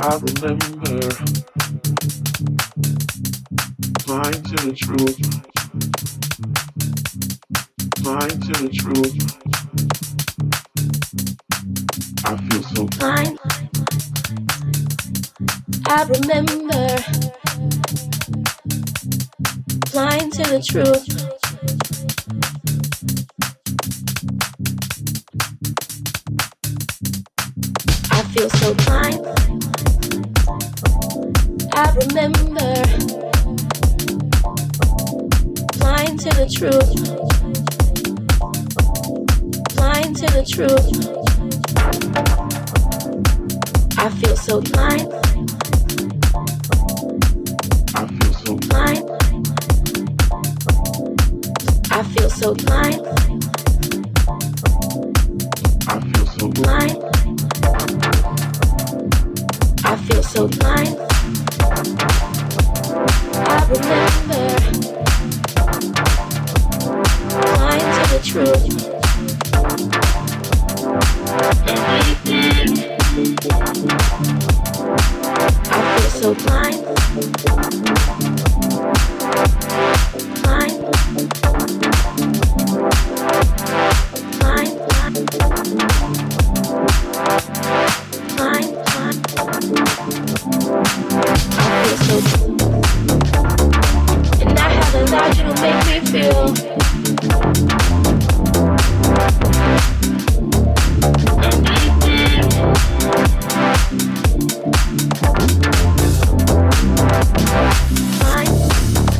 I remember blind to the truth, blind to the truth. I feel so blind. I remember blind to the truth. I feel so blind. I remember blind to the truth, blind to the truth. I feel so blind. I feel so blind. I feel so blind. I feel so blind. I feel so blind. I remember blind to the truth. I feel so blind. Blind. Blind. Blind. I feel so and I have allowed you to make me feel blind.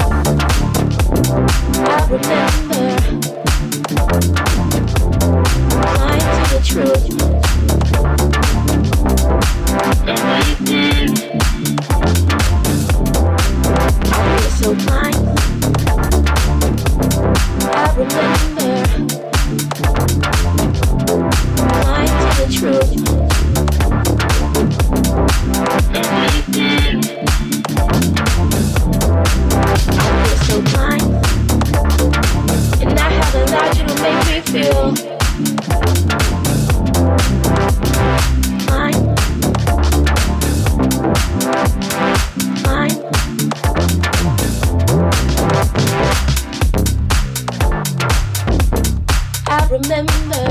I remember blind to the truth. I feel so blind. I remember blind to the truth. I feel so blind, and I have allowed you to make me feel blind. Blind. I remember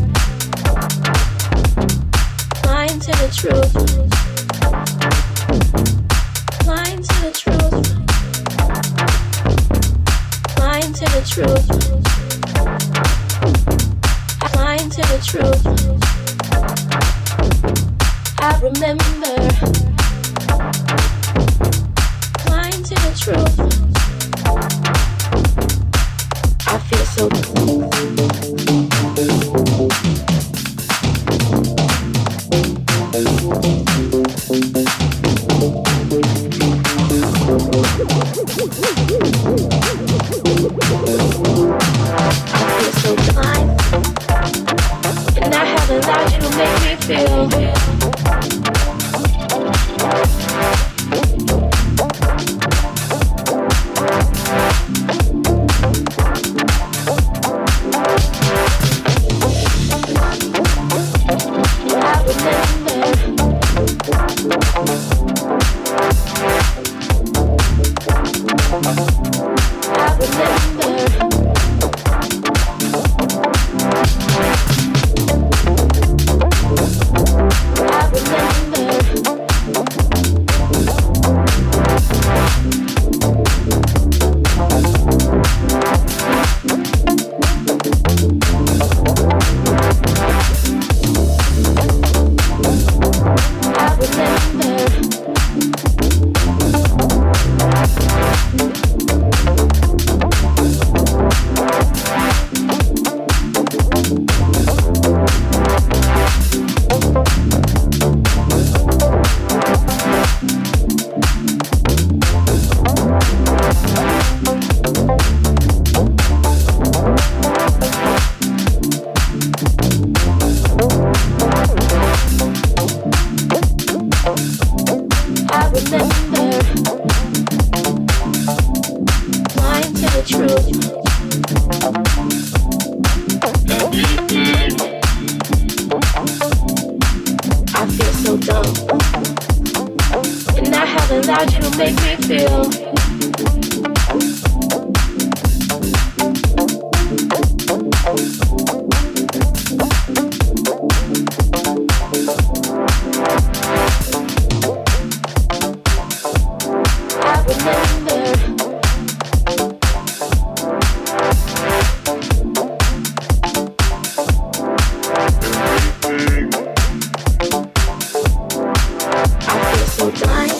blind to the truth, blind to the truth, blind to the truth, blind to the truth. I remember blind to the truth. I feel so blind, and I have allowed you to make me feel I feel so dumb. without you make me feel. I remember. I feel so blind.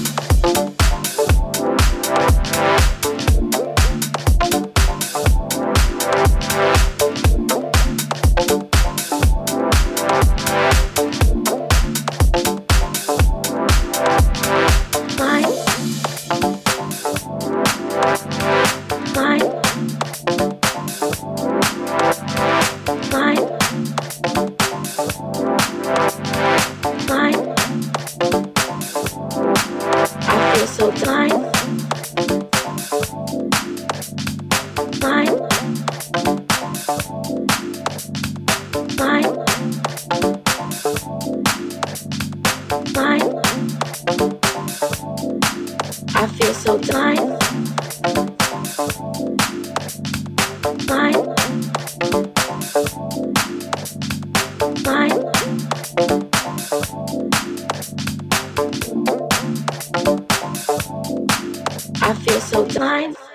So blind, blind, blind, blind. I feel so blind, blind, blind. I feel so blind.